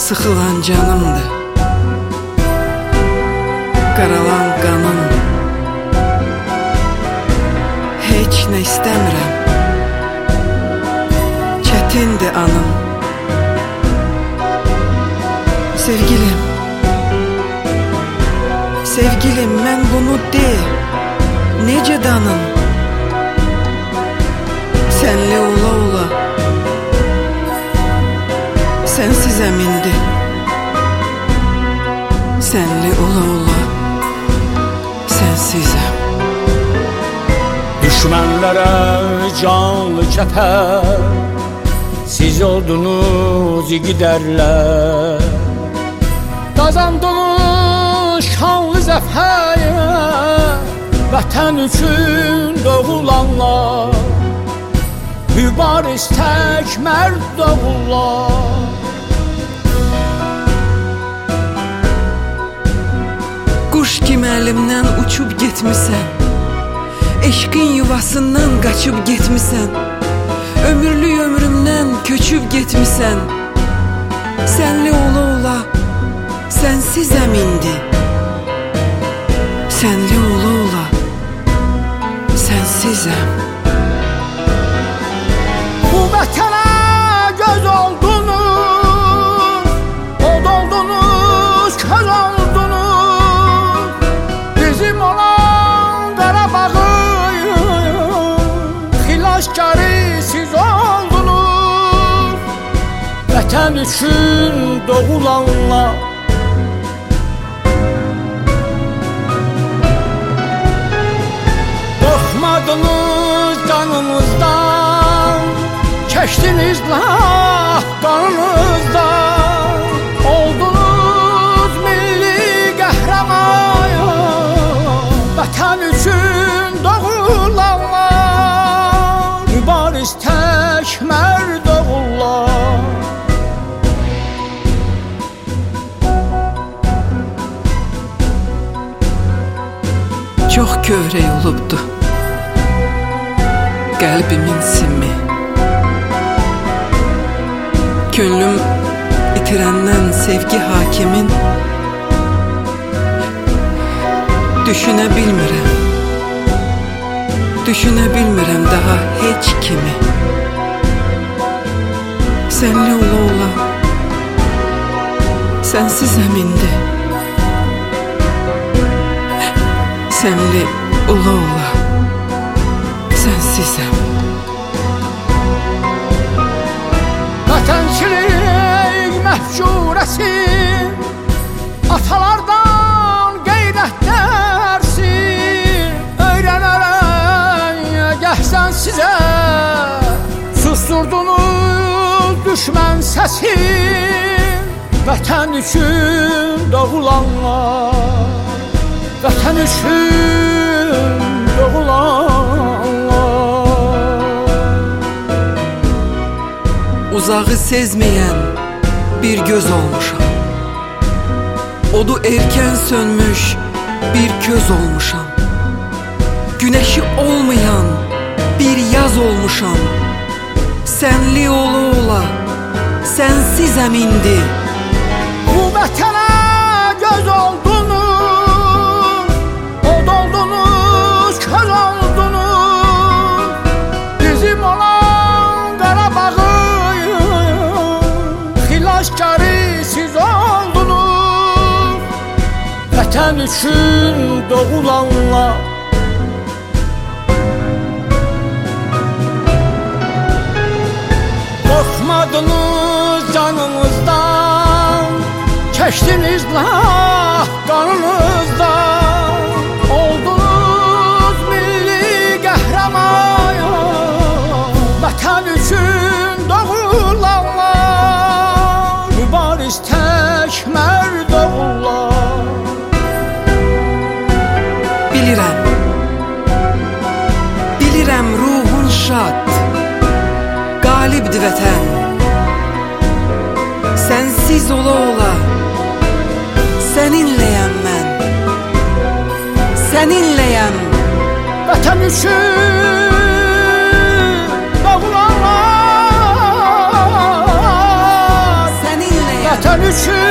sıxılan canımdır, qaralan qanım. Heç nə istəmirəm, çətindir anım. Sevgilim, sevgilim, mən bunu de, necə danım? Sənli ola ola, sənsizəm indi. Sənli ola ola, sənsizəm. Düşmənlərə canlı kəpər, siz oldunuz igidərlər. Qazandınız şanlı zəfəyə, vətən üçün doğulanlar. Mübariz tək mərd doğurlar. Quş kimi əlimdən uçub getmisən, eşqin yuvasından qaçıb getmisən, ömürlük ömrümdən köçüb getmisən. Sənli ola ola, sənsizəm indi. Sənli ola ola, sənsizəm. Bu vətənə göz oldunuz, od oldunuz, köz oldunuz. Bizim olan Qarabağın xilaskarı siz oldunuz. Vətən üçün doğulanlar. Qorxmadınız canınızdan, keçdiniz laf qanınızdan. Oldunuz milli qəhrəman, vətən üçün doğulanlar. Mübariz tək mərd oğullar. Çox kövrək olubdu qəlbimin simi. Könlüm itirəndən sevgi hakimin. Düşünə bilmirəm, düşünə bilmirəm daha heç kimi. Sənli ola ola, sənsizəm indi. Sənli ola ola, sənsizəm. Vətənçilik məhcurəsi, atalardan qeyrət dərsi. Öyrənərək gəhsən sizə, susturdunuz düşmən səsi. Vətən üçün doğulanlar, vətən üçün doğulanlar. Uzağı sezməyən bir göz olmuşam, odu erkən sönmüş bir köz olmuşam. Günəşi olmayan bir yaz olmuşam. Sənli ola ola, sənsizəm indi. Bu vətənə göz oldunuz, od oldunuz, köz oldunuz. Bizim olan Qarabağın xilaskarı siz oldunuz. Vətən üçün doğulanlar. Qorxmadınız canınızdan, keçdiniz laf qanınızdan. Oldunuz milli qəhrəman, vətən üçün doğulanlar. Mübariz tək mərd oğullar. Bilirəm, bilirəm ruhun şad, qalibdir vətən. Sənsiz ola ola, səninləyəm mən, səninləyəm. Vətən üçün doğulanlar, səninləyəm. Vətən üçün